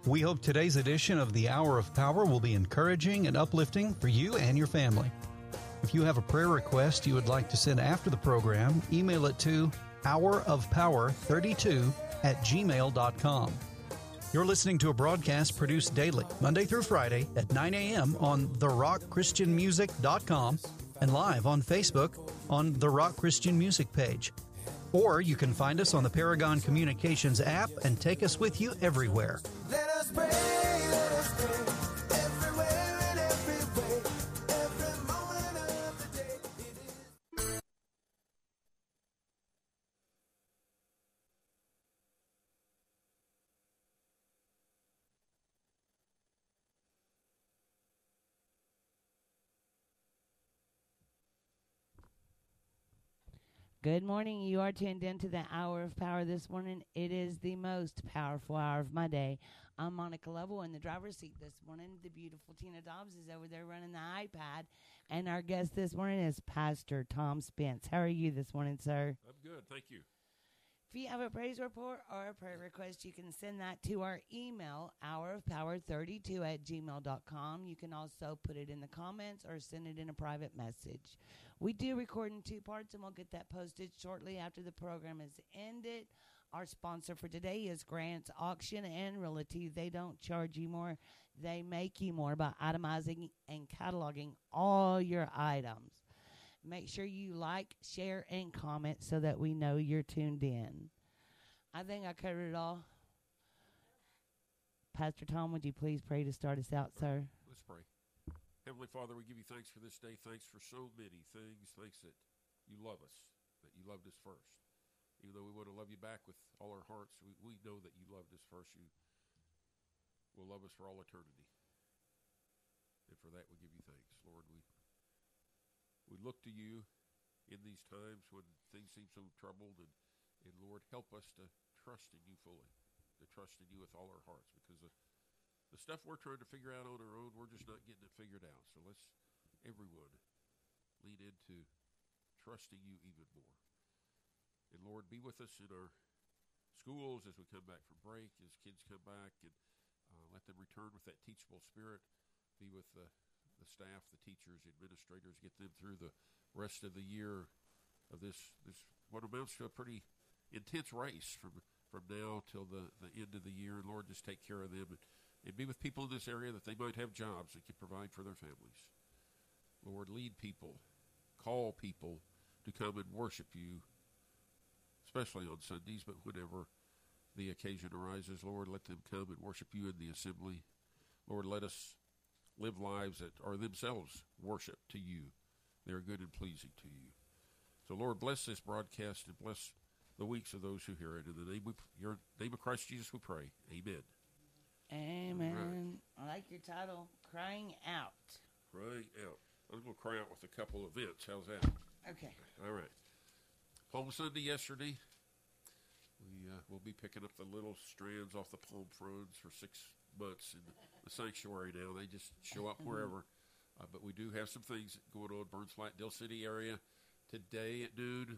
We hope today's edition of the Hour of Power will be encouraging and uplifting for you and your family. If you have a prayer request you would like to send after the program, email it to hourofpower32@gmail.com. You're listening to a broadcast produced daily, Monday through Friday at 9 a.m. on therockchristianmusic.com and live on Facebook on the Rock Christian Music page. Or you can find us on the Paragon Communications app and take us with you everywhere. Let us pray, everywhere and every way, every moment of the day it is. Good morning. You are tuned into the Hour of Power this morning. It is the most powerful hour of my day. I'm Monica Lovell in the driver's seat this morning. The beautiful Tina Dobbs is over there running the iPad. And our guest this morning is Pastor Tom Spence. How are you this morning, sir? I'm good. Thank you. If you have a praise report or a prayer request, you can send that to our email, hourofpower32@gmail.com. You can also put it in the comments or send it in a private message. We do record in 2 parts, and we'll get that posted shortly after the program is ended. Our sponsor for today is Grant's Auction and Realty. They don't charge you more. They make you more by itemizing and cataloging all your items. Make sure you like, share, and comment so that we know you're tuned in. I think I covered it all. Pastor Tom, would you please pray to start us out, sir? Let's pray. Heavenly Father, we give you thanks for this day. Thanks for so many things. Thanks that you love us, that you loved us first. Even though we want to love you back with all our hearts, we know that you loved us first. You will love us for all eternity. And for that, we give you thanks. Lord, we look to you in these times when things seem so troubled. And Lord, help us to trust in you fully, to trust in you with all our hearts. Because the stuff we're trying to figure out on our own, we're just not getting it figured out. So let's, everyone, lean into trusting you even more. And Lord, be with us in our schools as we come back from break, as kids come back, and let them return with that teachable spirit. Be with the staff, the teachers, the administrators, get them through the rest of the year of this what amounts to a pretty intense race from now till the end of the year. And Lord, just take care of them and be with people in this area that they might have jobs that can provide for their families. Lord, lead people, call people to come and worship you, especially on Sundays, but whenever the occasion arises. Lord, let them come and worship you in the assembly. Lord, let us live lives that are themselves worship to you. They are good and pleasing to you. So, Lord, bless this broadcast and bless the weeks of those who hear it. In the name your name of Christ Jesus we pray. Amen. Amen. Right. I like your title, Crying Out. Crying Out. I'm going to cry out with a couple of events. How's that? Okay. All right. Palm Sunday yesterday. We'll be picking up the little strands off the palm fronds for 6 months in the sanctuary now. They just show up wherever. But we do have some things going on Burns Flat, Dill City area. Today at noon,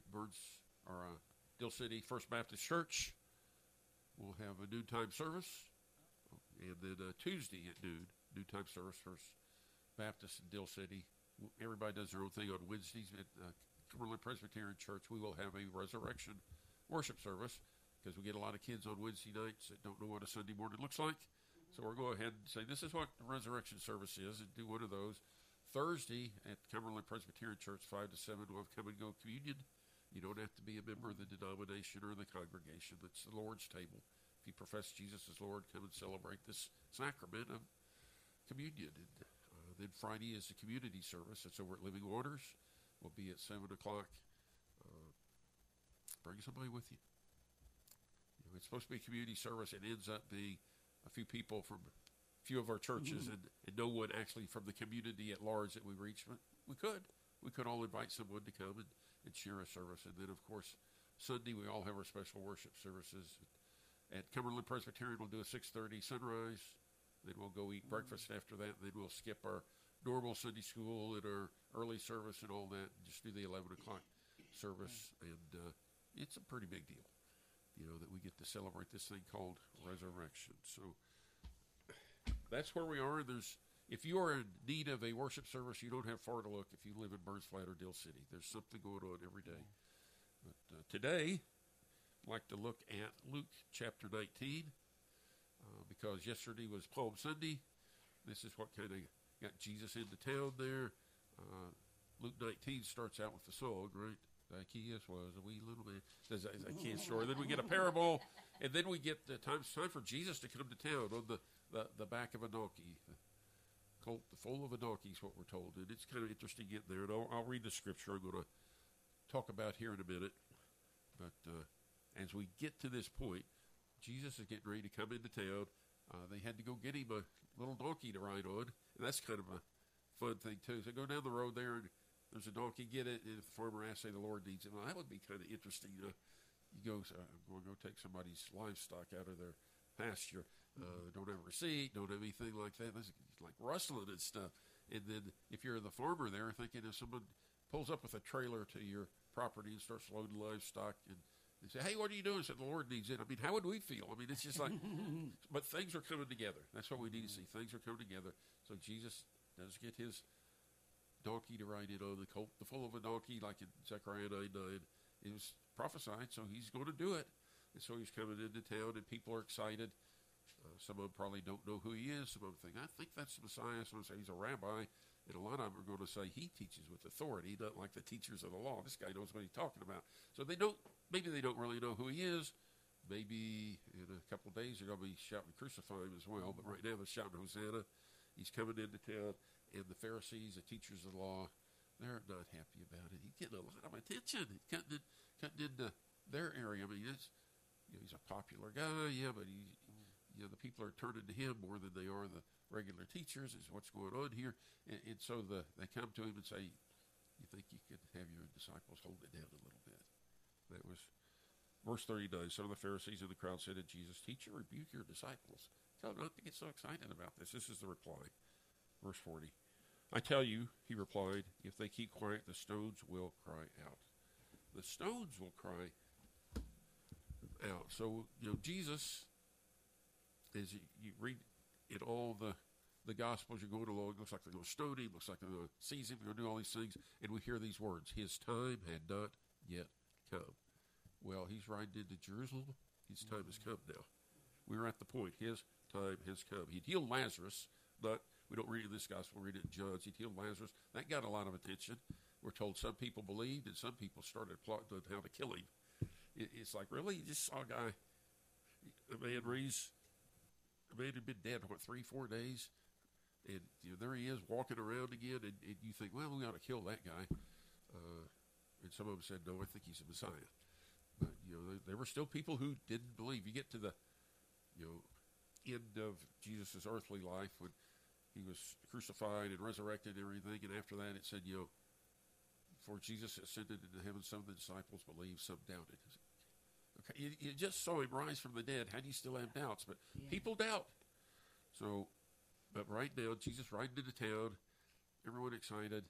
Dill City First Baptist Church will have a noontime service. And then Tuesday at noon, noontime service, First Baptist in Dill City. Everybody does their own thing on Wednesdays at Cumberland Presbyterian Church. We will have a resurrection worship service because we get a lot of kids on Wednesday nights that don't know what a Sunday morning looks like. So we're going to go ahead and say this is what the resurrection service is and do one of those. Thursday at Cumberland Presbyterian Church, 5 to 7, we'll have Come and Go Communion. You don't have to be a member of the denomination or the congregation. That's the Lord's table. If you profess Jesus as Lord, come and celebrate this sacrament of communion. And then Friday is the community service. It's over at Living Waters. We'll be at 7 o'clock. Bring somebody with you. It's supposed to be a community service. It ends up being a few people from a few of our churches and no one actually from the community at large that we reach. But we could all invite someone to come and share a service. And then, of course, Sunday we all have our special worship services. At Cumberland Presbyterian, we'll do a 6:30 sunrise. Then we'll go eat breakfast after that. Then we'll skip our normal Sunday school and our early service and all that, and just do the 11 o'clock service. And it's a pretty big deal, that we get to celebrate this thing called resurrection. So that's where we are. And if you are in need of a worship service, you don't have far to look if you live in Burns Flat or Dill City. There's something going on every day. But today, I'd like to look at Luke chapter 19 because yesterday was Palm Sunday. This is what kind of got Jesus into town there. Luke 19 starts out with the song, right? Zacchaeus was a wee little man. Says Zacchaeus story. Then we get a parable, and then we get the time for Jesus to come to town on the back of a donkey. The colt full of a donkey is what we're told. And it's kind of interesting getting there. And I'll read the scripture I'm going to talk about here in a minute. But as we get to this point, Jesus is getting ready to come into town. They had to go get him a little donkey to ride on. And that's kind of a fun thing, too. So go down the road there, and there's a donkey, get it, and if the farmer asks, say, the Lord needs it. Well, that would be kind of interesting. You go, I'm going to go take somebody's livestock out of their pasture. Don't have a receipt, don't have anything like that. That's like rustling and stuff. And then if you're the farmer there, thinking if someone pulls up with a trailer to your property and starts loading livestock, and they say, hey, what are you doing? I said, the Lord needs it. I mean, how would we feel? I mean, it's just like, but things are coming together. That's what we need to see. Things are coming together. So Jesus does get his donkey to ride in on, the colt, the full of a donkey, like in Zechariah 9:9. It was prophesied, so he's going to do it. And so he's coming into town, and people are excited. Some of them probably don't know who he is. Some of them think, I think that's the Messiah. Some of them say he's a rabbi. And a lot of them are going to say he teaches with authority, not like the teachers of the law. This guy knows what he's talking about. So maybe they don't really know who he is. Maybe in a couple of days they're going to be shouting, crucify him as well. But right now they're shouting, Hosanna. He's coming into town. And the Pharisees, the teachers of the law, they're not happy about it. He's getting a lot of attention. He's cutting into their area. I mean, he's a popular guy, but the people are turning to him more than they are the regular teachers. Is what's going on here. And so they come to him and say, you think you could have your disciples hold it down a little bit? That was verse 39. Some of the Pharisees in the crowd said to Jesus, Teacher, rebuke your disciples. Tell them not to get so excited about this. This is the reply. Verse 40. I tell you, he replied, if they keep quiet, the stones will cry out. The stones will cry out. So, Jesus, as you read in all the Gospels, you're going along, it looks like they're going to stone him, looks like they're going to seize him, they're going to do all these things, and we hear these words, his time had not yet come. Well, he's riding into Jerusalem. His time has come now. We're at the point. His time has come. He healed Lazarus, we don't read it in this gospel, we read it in John's. He healed Lazarus. That got a lot of attention. We're told some people believed and some people started plotting on how to kill him. It's like, really? You just saw a guy, a man had been dead, 3-4 days? And there he is walking around again, and you think, well, we ought to kill that guy. And some of them said, no, I think he's a Messiah. But, there were still people who didn't believe. You get to the, end of Jesus' earthly life when he was crucified and resurrected and everything, and after that it said, before Jesus ascended into heaven, some of the disciples believed, some doubted. Okay, you just saw him rise from the dead. How do you still have doubts? But people doubt. So, but right now, Jesus riding into town, everyone excited.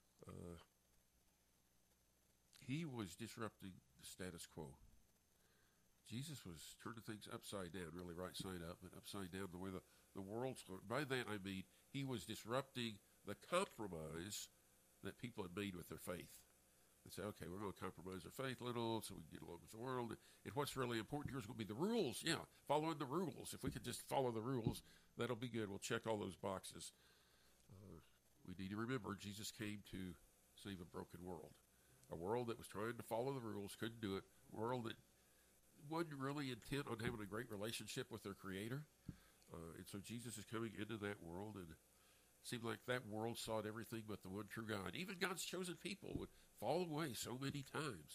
He was disrupting the status quo. Jesus was turning things upside down, really right side up, but upside down the way the world's going. By that I mean he was disrupting the compromise that people had made with their faith. They say, okay, we're going to compromise our faith a little so we can get along with the world. And what's really important here is going to be the rules. Yeah, following the rules. If we could just follow the rules, that'll be good. We'll check all those boxes. We need to remember Jesus came to save a broken world. A world that was trying to follow the rules, couldn't do it. A world that wasn't really intent on having a great relationship with their Creator. And so Jesus is coming into that world, and it seemed like that world sought everything but the one true God. Even God's chosen people would fall away so many times.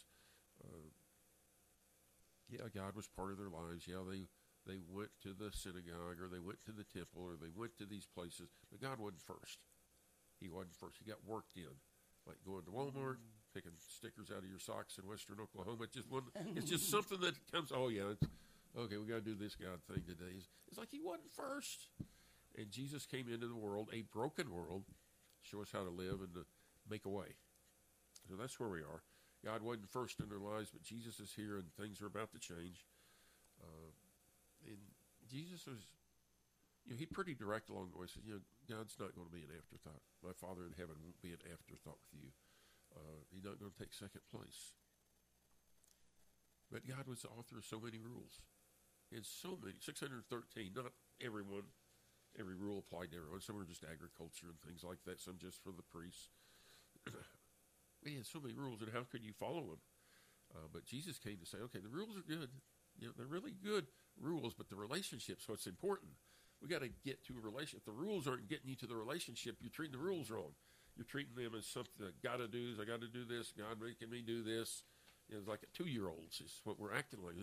God was part of their lives. Yeah, they went to the synagogue, or they went to the temple, or they went to these places, but God wasn't first. He wasn't first. He got worked in, like going to Walmart, picking stickers out of your socks in western Oklahoma. It's just something that comes, okay, we got to do this God thing today. It's like he wasn't first. And Jesus came into the world, a broken world, show us how to live and to make a way. So that's where we are. God wasn't first in their lives, but Jesus is here, and things are about to change. And Jesus was he's pretty direct along the way. He says, God's not going to be an afterthought. My Father in heaven won't be an afterthought with you. He's not going to take second place. But God was the author of so many rules. And so many, 613, not every rule applied to everyone. Some were just agriculture and things like that, some just for the priests. He had so many rules, and how could you follow them? But Jesus came to say, okay, the rules are good. They're really good rules, but the relationship's what's important. We got to get to a relationship. If the rules aren't getting you to the relationship, you're treating the rules wrong. You're treating them as something I got to do. I got to do this. God making me do this. It's like a 2-year-olds is what we're acting like.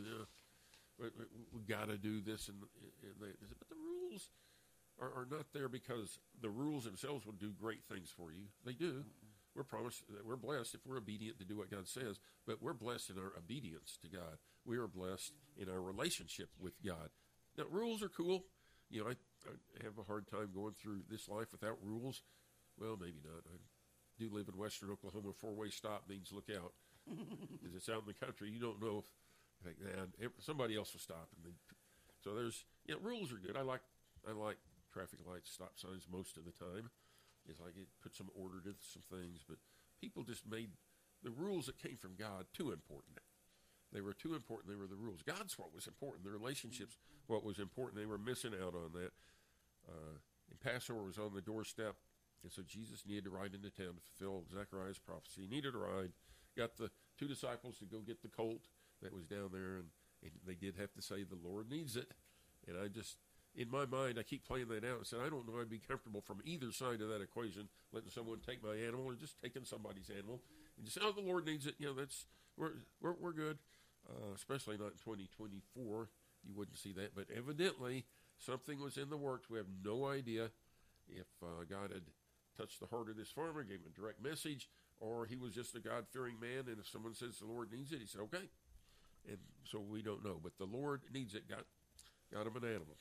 We got to do this, and they, but the rules are not there because the rules themselves will do great things for you. They do. We're promised that we're blessed if we're obedient to do what God says, but we're blessed in our obedience to God. We are blessed in our relationship with God. Now, rules are cool. I have a hard time going through this life without rules. Well, maybe not. I do live in western Oklahoma. 4-way stop means look out. Because it's out in the country. You don't know if somebody else will stop. So there's, rules are good. I like traffic lights, stop signs most of the time. It's like it put some order to some things. But people just made the rules that came from God too important. They were too important. They were the rules. God's what was important. The relationships, what was important. They were missing out on that. And Passover was on the doorstep. And so Jesus needed to ride into town to fulfill Zechariah's prophecy. He needed to ride. Got the 2 disciples to go get the colt that was down there. And they did have to say, the Lord needs it. And I just, in my mind, I keep playing that out and said, I don't know I'd be comfortable from either side of that equation, letting someone take my animal or just taking somebody's animal. And just say, the Lord needs it. We're good. Especially not in 2024. You wouldn't see that. But evidently, something was in the works. We have no idea if God had touched the heart of this farmer, gave him a direct message, or he was just a God-fearing man, and if someone says the Lord needs it, he said, okay. And so we don't know. But the Lord needs it. Got him an animal.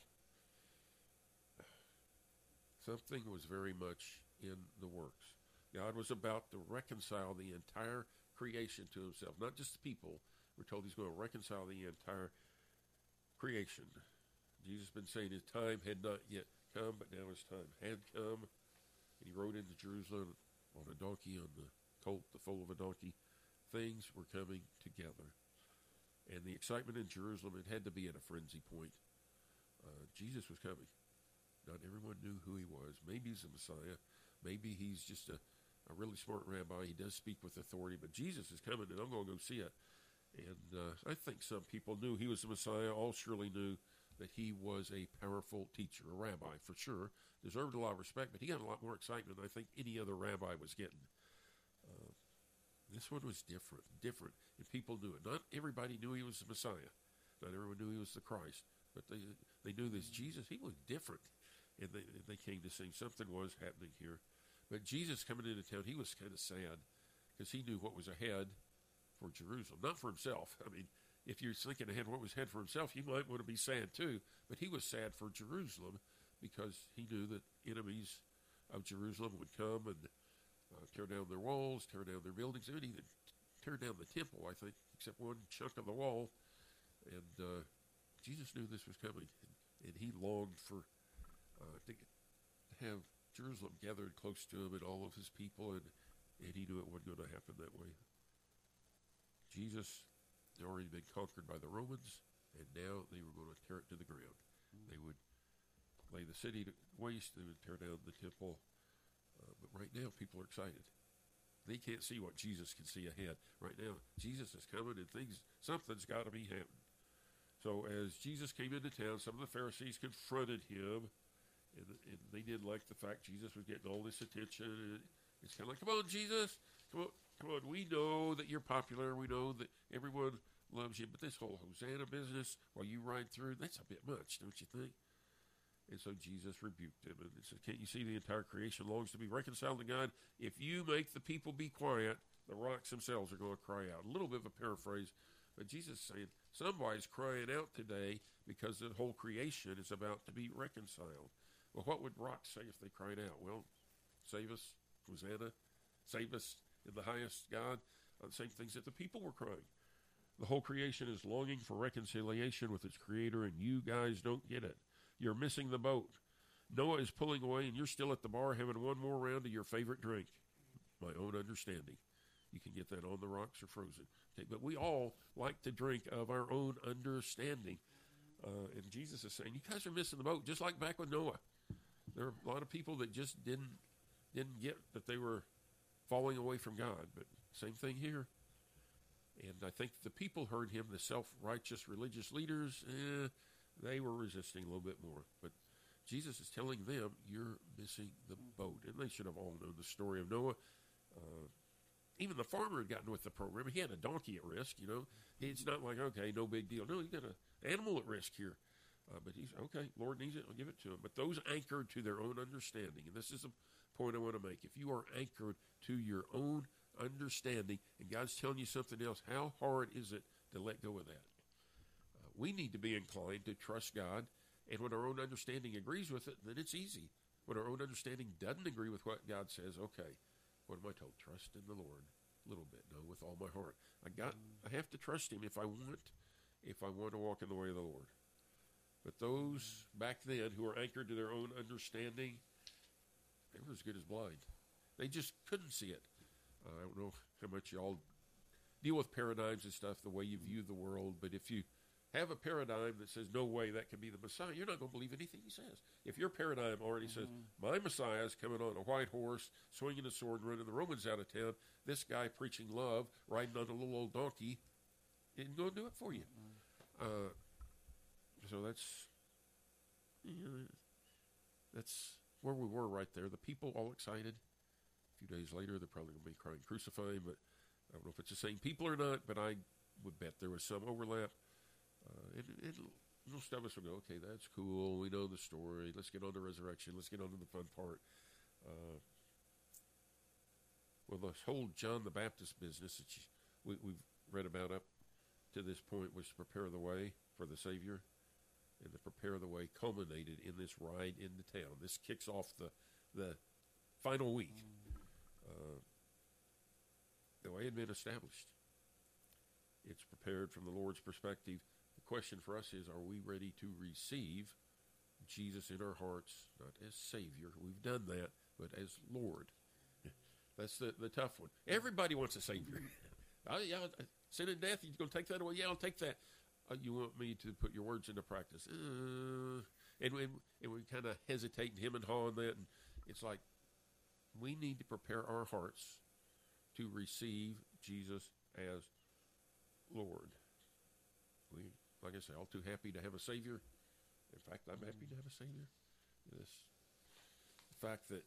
Something was very much in the works. God was about to reconcile the entire creation to himself, not just the people. We're told he's going to reconcile the entire creation. Jesus has been saying his time had not yet come, but now his time had come. And he rode into Jerusalem on a donkey, on the colt, the foal of a donkey. Things were coming together. And the excitement in Jerusalem, it had to be at a frenzy point. Jesus was coming. Not everyone knew who he was. Maybe he's the Messiah. Maybe he's just a really smart rabbi. He does speak with authority, but Jesus is coming, and I'm going to go see it. And I think some people knew he was the Messiah. All surely knew that he was a powerful teacher, a rabbi for sure. Deserved a lot of respect, but he got a lot more excitement than I think any other rabbi was getting. This one was different, and people knew it. Not everybody knew he was the Messiah. Not everyone knew he was the Christ, but they knew this Jesus, he was different, and they came to see something was happening here. But Jesus coming into town, he was kind of sad because he knew what was ahead for Jerusalem, not for himself. I mean, if you're thinking ahead what was ahead for himself, you might want to be sad too, but he was sad for Jerusalem because he knew that enemies of Jerusalem would come and tear down their walls, tear down their buildings. They would even tear down the temple, I think, except one chunk of the wall. And Jesus knew this was coming, and he longed for to have Jerusalem gathered close to him and all of his people, and he knew it wasn't going to happen that way. Jesus had already been conquered by the Romans, and now they were going to tear it to the ground. They would lay the city to waste. They would tear down the temple. But right now, people are excited. They can't see what Jesus can see ahead. Right now, Jesus is coming, and something's got to be happening. So as Jesus came into town, some of the Pharisees confronted him, and they didn't like the fact Jesus was getting all this attention. And it's kind of like, come on, Jesus, come on. We know that you're popular. We know that everyone loves you. But this whole Hosanna business, while you ride through, that's a bit much, don't you think? And so Jesus rebuked him. And he said, can't you see the entire creation longs to be reconciled to God? If you make the people be quiet, the rocks themselves are going to cry out. A little bit of a paraphrase. But Jesus is saying, somebody's crying out today because the whole creation is about to be reconciled. Well, what would rocks say if they cried out? Well, save us, Hosanna, save us in the highest, God. The same things that the people were crying. The whole creation is longing for reconciliation with its creator, and you guys don't get it. You're missing the boat. Noah is pulling away, and you're still at the bar having one more round of your favorite drink. My own understanding. You can get that on the rocks or frozen. Okay, but we all like to drink of our own understanding. And Jesus is saying, you guys are missing the boat, just like back with Noah. There are a lot of people that just didn't get that they were falling away from God. But same thing here. And I think the people heard him, the self-righteous religious leaders, they were resisting a little bit more. But Jesus is telling them, you're missing the boat. And they should have all known the story of Noah. Even the farmer had gotten with the program. He had a donkey at risk, you know. It's not like, okay, no big deal. No, you got an animal at risk here. But he's, okay, Lord needs it, I'll give it to him. But those anchored to their own understanding, and this is the point I want to make. If you are anchored to your own understanding and God's telling you something else, how hard is it to let go of that? We need to be inclined to trust God, and when our own understanding agrees with it, then it's easy. When our own understanding doesn't agree with what God says, okay, what am I told? Trust in the Lord a little bit, no, with all my heart. I have to trust him if I want to walk in the way of the Lord. But those back then who were anchored to their own understanding, they were as good as blind. They just couldn't see it. I don't know how much y'all deal with paradigms and stuff, the way you view the world, but if you have a paradigm that says, no way that can be the Messiah, you're not going to believe anything he says. If your paradigm already says, my Messiah is coming on a white horse, swinging a sword, and running the Romans out of town, this guy preaching love, riding on a little old donkey, isn't going to do it for you. So that's where we were right there. The people all excited. A few days later, they're probably going to be crying, crucify him, but I don't know if it's the same people or not, but I would bet there was some overlap. Most of us will go, okay, that's cool. We know the story. Let's get on to resurrection. Let's get on to the fun part. Well, this whole John the Baptist business that we've read about up to this point was to prepare the way for the Savior, and the prepare the way culminated in this ride into town. This kicks off the final week. The way it had been established. It's prepared from the Lord's perspective. The question for us is, are we ready to receive Jesus in our hearts, not as Savior? We've done that, but as Lord. That's the tough one. Everybody wants a Savior. Sin and death, you're going to take that away? Yeah, I'll take that. You want me to put your words into practice. And we kind of hesitate and hem and haw on that. And it's like, we need to prepare our hearts to receive Jesus as Lord. We, like I say, all too happy to have a Savior. In fact, I'm happy to have a Savior. The fact that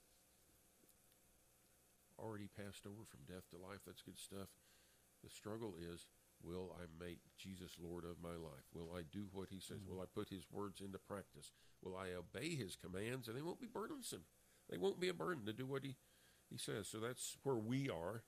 already passed over from death to life, that's good stuff. The struggle is, will I make Jesus Lord of my life? Will I do what he says? Will I put his words into practice? Will I obey his commands? And they won't be burdensome. They won't be a burden to do what he says. So that's where we are.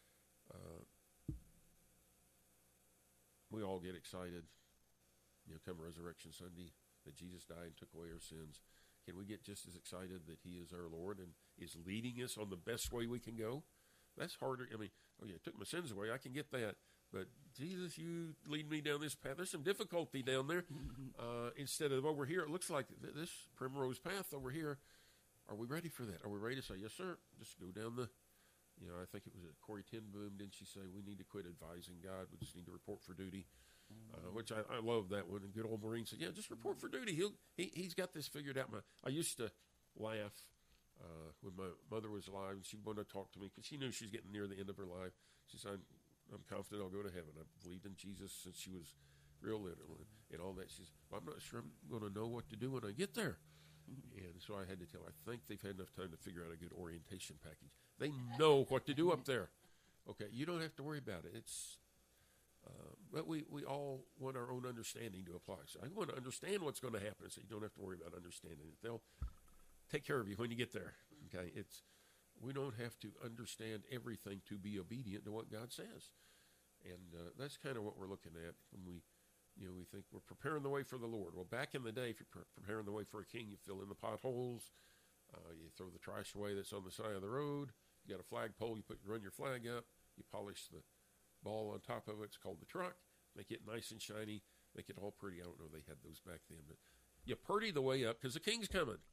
We all get excited, come Resurrection Sunday, that Jesus died and took away our sins. Can we get just as excited that he is our Lord and is leading us on the best way we can go? That's harder. I mean, took my sins away. I can get that. But Jesus, you lead me down this path. There's some difficulty down there. Instead of over here, it looks like this primrose path over here. Are we ready for that? Are we ready to say, yes, sir? Just go down I think it was Corrie ten Boom. Didn't she say, we need to quit advising God? We just need to report for duty. Which I love that one. And good old Marine said, yeah, just report for duty. He's got this figured out. I used to laugh when my mother was alive, and she wanted to talk to me because she knew she's getting near the end of her life. She said, I'm confident I'll go to heaven. I've believed in Jesus since she was real little and all that. She says, well, I'm not sure I'm going to know what to do when I get there. And so I had to tell her, I think they've had enough time to figure out a good orientation package. They know what to do up there. Okay, you don't have to worry about it. But we all want our own understanding to apply. So I want to understand what's going to happen, so you don't have to worry about understanding it. They'll take care of you when you get there. Okay, we don't have to understand everything to be obedient to what God says. And that's kind of what we're looking at when we think we're preparing the way for the Lord. Well, back in the day, if you're preparing the way for a king, you fill in the potholes, you throw the trash away that's on the side of the road, you got a flagpole, you run your flag up, you polish the ball on top of it, it's called the truck, make it nice and shiny, make it all pretty. I don't know if they had those back then, but you purdy the way up because the king's coming.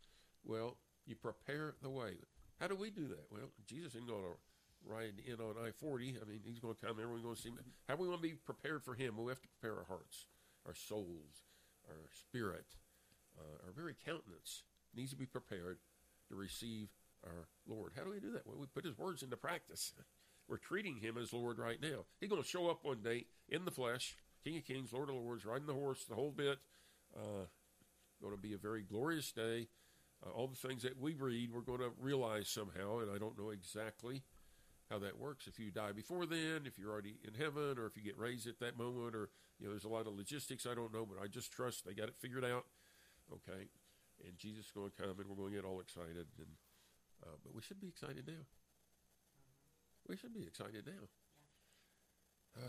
Well, you prepare the way. How do we do that? Well, Jesus isn't going to ride in on I-40. I mean, he's going to come. Everyone's going to see him. How do we want to be prepared for him? Well, we have to prepare our hearts, our souls, our spirit, our very countenance needs to be prepared to receive our Lord. How do we do that? Well, we put his words into practice. We're treating him as Lord right now. He's going to show up one day in the flesh, King of Kings, Lord of Lords, riding the horse, the whole bit. Going to be a very glorious day. All the things that we read, we're going to realize somehow, and I don't know exactly how that works. If you die before then, if you're already in heaven, or if you get raised at that moment, or, there's a lot of logistics I don't know, but I just trust they got it figured out. Okay, and Jesus is going to come, and we're going to get all excited, and but we should be excited now. We should be excited now.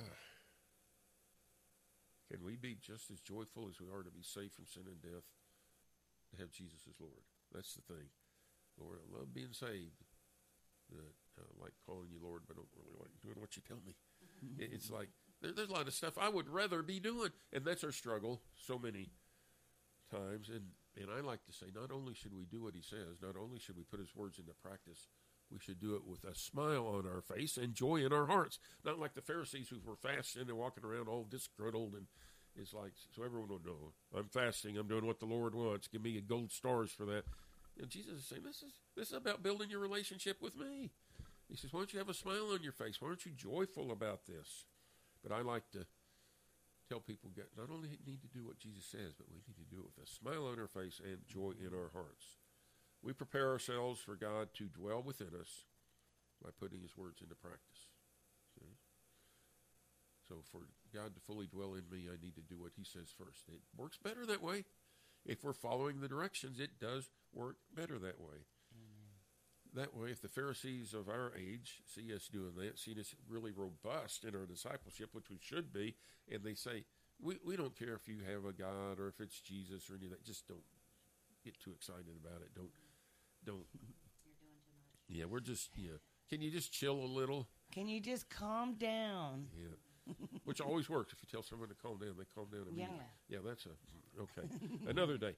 Can we be just as joyful as we are to be saved from sin and death, to have Jesus as Lord? That's the thing. Lord, I love being saved. I like calling you Lord, but I don't really like doing what you tell me. It's like, there's a lot of stuff I would rather be doing, and that's our struggle so many times. And I like to say, not only should we do what he says, not only should we put his words into practice, we should do it with a smile on our face and joy in our hearts. Not like the Pharisees who were fasting and walking around all disgruntled, and it's like, so everyone will know, I'm fasting, I'm doing what the Lord wants, give me gold stars for that. And Jesus is saying, this is about building your relationship with me. He says, why don't you have a smile on your face? Why aren't you joyful about this? But I like to tell people, not only need to do what Jesus says, but we need to do it with a smile on our face and joy in our hearts. We prepare ourselves for God to dwell within us by putting his words into practice. Okay? So for God to fully dwell in me, I need to do what he says first. It works better that way. If we're following the directions, it does work better that way. That way, if the Pharisees of our age see us doing that, see us really robust in our discipleship, which we should be, and they say, we don't care if you have a God or if it's Jesus or any of that, just don't get too excited about it. Don't. You're doing too much. Yeah, we're just, can you just chill a little? Can you just calm down? Yeah. Which always works. If you tell someone to calm down, they calm down immediately. Yeah. Yeah, that's okay. Another day.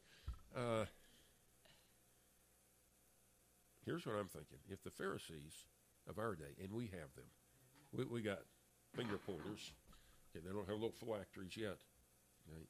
Here's what I'm thinking. If the Pharisees of our day, and we have them, we got finger pointers. Okay, they don't have little phylacteries yet. Okay?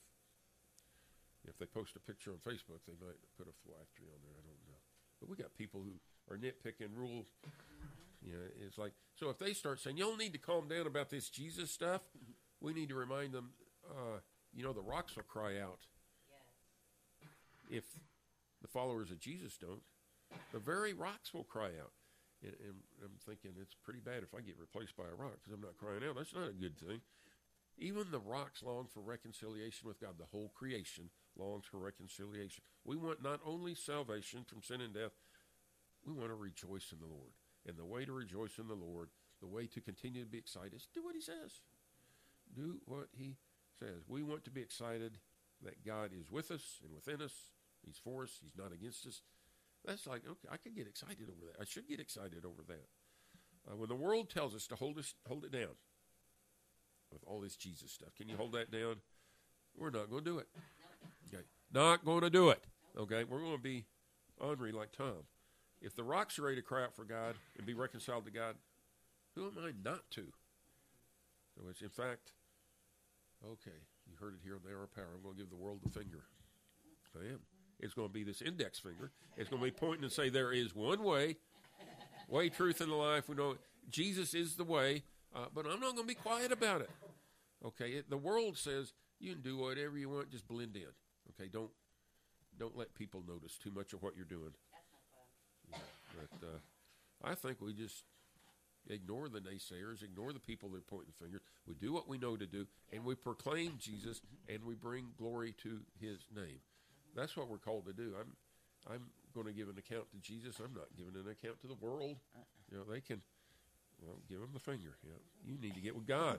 If they post a picture on Facebook, they might put a phylactery on there. I don't know. But we got people who are nitpicking rules. It's like, so if they start saying, y'all need to calm down about this Jesus stuff, we need to remind them, the rocks will cry out. Yes. If the followers of Jesus don't, the very rocks will cry out. And I'm thinking it's pretty bad if I get replaced by a rock because I'm not crying out. That's not a good thing. Even the rocks long for reconciliation with God. The whole creation longs for reconciliation. We want not only salvation from sin and death, we want to rejoice in the Lord. And the way to rejoice in the Lord, the way to continue to be excited is do what he says. Do what he says. We want to be excited that God is with us and within us. He's for us. He's not against us. That's like, okay, I could get excited over that. I should get excited over that. When the world tells us to hold it down with all this Jesus stuff, can you hold that down? We're not going to do it. Okay, not going to do it. Okay, we're going to be ornery like Tom. If the rocks are ready to cry out for God and be reconciled to God, who am I not to? So it's, in fact, okay, you heard it here on the Hour of Power. I'm going to give the world the finger. I am. It's going to be this index finger. It's going to be pointing and say there is one way, truth, and the life. We know Jesus is the way, but I'm not going to be quiet about it. Okay, the world says you can do whatever you want, just blend in. Okay, don't let people notice too much of what you're doing. That's not fun. But I think we just ignore the naysayers, ignore the people that are pointing fingers. We do what we know to do, and we proclaim Jesus, and we bring glory to his name. That's what we're called to do. I'm going to give an account to Jesus. I'm not giving an account to the world. They can, give them the finger. You need to get with God.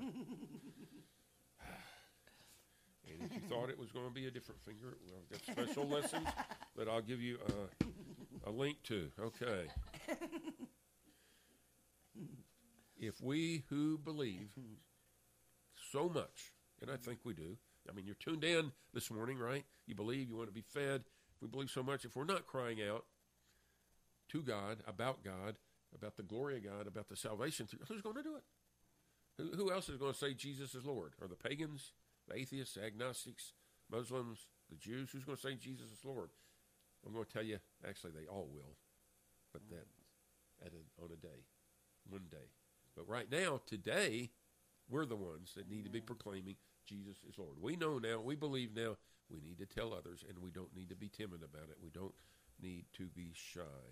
And if you thought it was going to be a different finger, well, I've got special lessons that I'll give you a link to. Okay. If we who believe so much, and I think we do, I mean, you're tuned in this morning, right? You believe, you want to be fed, if we believe so much, if we're not crying out to God, about the glory of God, about the salvation, who's going to do it? Who else is going to say Jesus is Lord? Are the pagans, the atheists, the agnostics, Muslims, the Jews? Who's going to say Jesus is Lord? I'm going to tell you, actually, they all will, but that on a day, one day. But right now, today, we're the ones that need to be proclaiming Jesus is Lord. We know now, we believe now, we need to tell others, and we don't need to be timid about it. We don't need to be shy.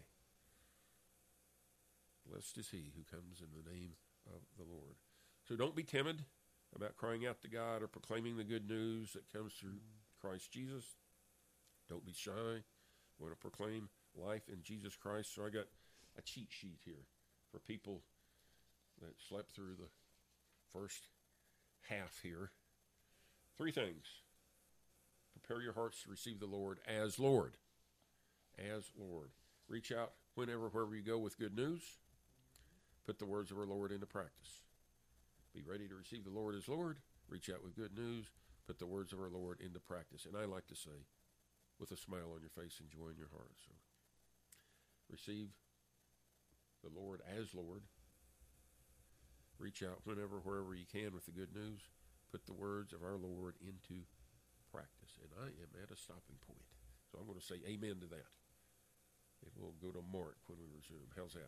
Blessed is he who comes in the name of the Lord. So don't be timid about crying out to God or proclaiming the good news that comes through Christ Jesus. Don't be shy. Want to proclaim life in Jesus Christ. So I got a cheat sheet here for people that slept through the first half here. 3 things. Prepare your hearts to receive the Lord as Lord. As Lord. Reach out wherever you go with good news. Put the words of our Lord into practice. Be ready to receive the Lord as Lord. Reach out with good news. Put the words of our Lord into practice. And I like to say, with a smile on your face and joy in your heart. So, receive the Lord as Lord. Reach out wherever you can with the good news. Put the words of our Lord into practice. And I am at a stopping point. So I'm going to say amen to that. And we'll go to Mark when we resume. How's that?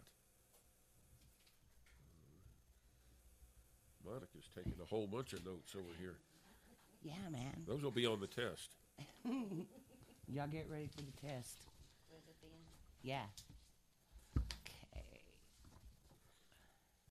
Monica's taking a whole bunch of notes over here. Yeah, man. Those will be on the test. Y'all get ready for the test. Was it the end? Yeah.